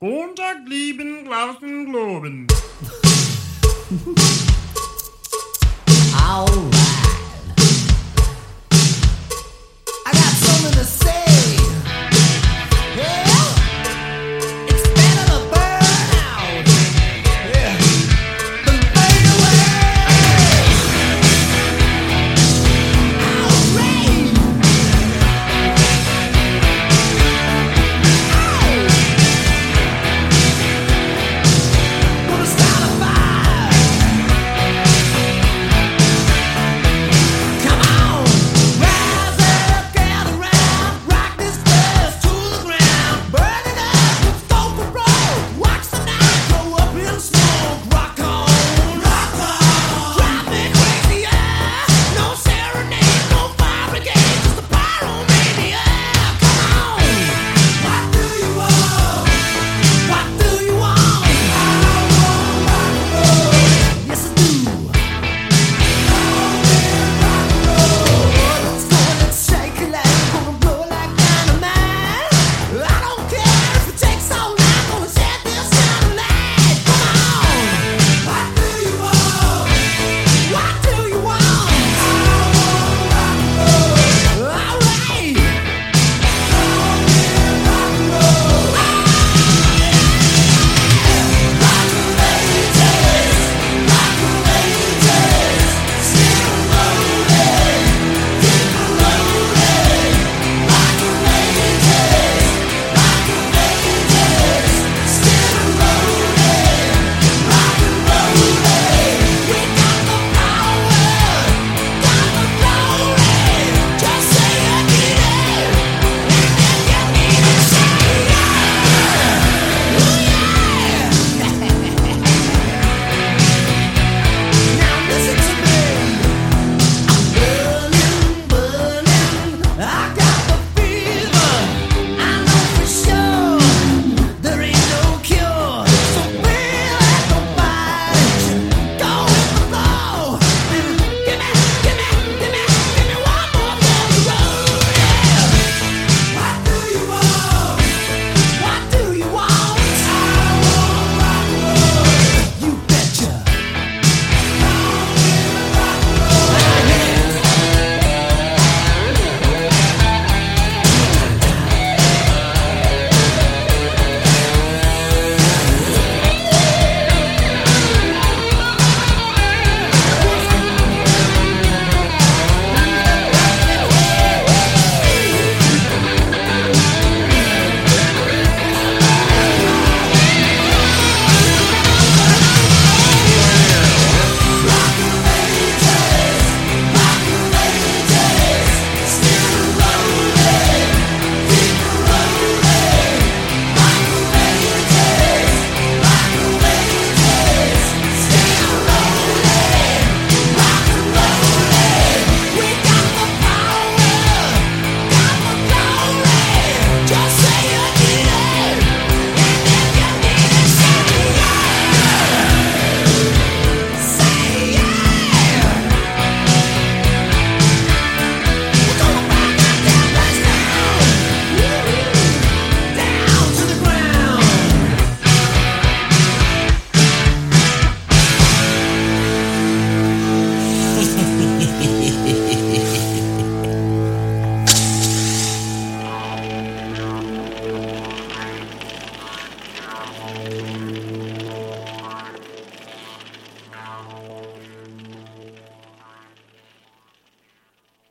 Montag lieben, Glauben, Globen. Alright. I got something to say. Yeah. It's better to burn out. Yeah. Than burn away. Alright. Gonna start a fire. Come on, rise up, gather round, rock this place to the ground, burn it up, smoke and roll, watch the night go up in smoke, rock on, drive me crazy, yeah. No serenade, no fire brigade, just a pyromania. Come on, what do you want? What do you want? I want rock and roll. Yes, I do. Let's go, let's shake it like we're gonna blow like dynamite. I don't care if it takes all night, gonna set this town alight. Come on, what do you want? What do you want? I want rock and roll. All right. Rock and roll. Rock and ladies, rock and ladies, still rolling, keep rolling. Rock and ladies, still rolling, rock and rolling. We got the power, got the glory. Just say you need it, and then you need it. Say now listen to me. I'm burning, burning. I got the fever. I know for sure there ain't no cure. So feel like nobody go with the flow. Give me one more for the road. Yeah. What do you want? What do you want? I want rock and roll. You betcha. Just say you need it, and then you need it. Say yeah. We're gonna burn that damn place down to the ground.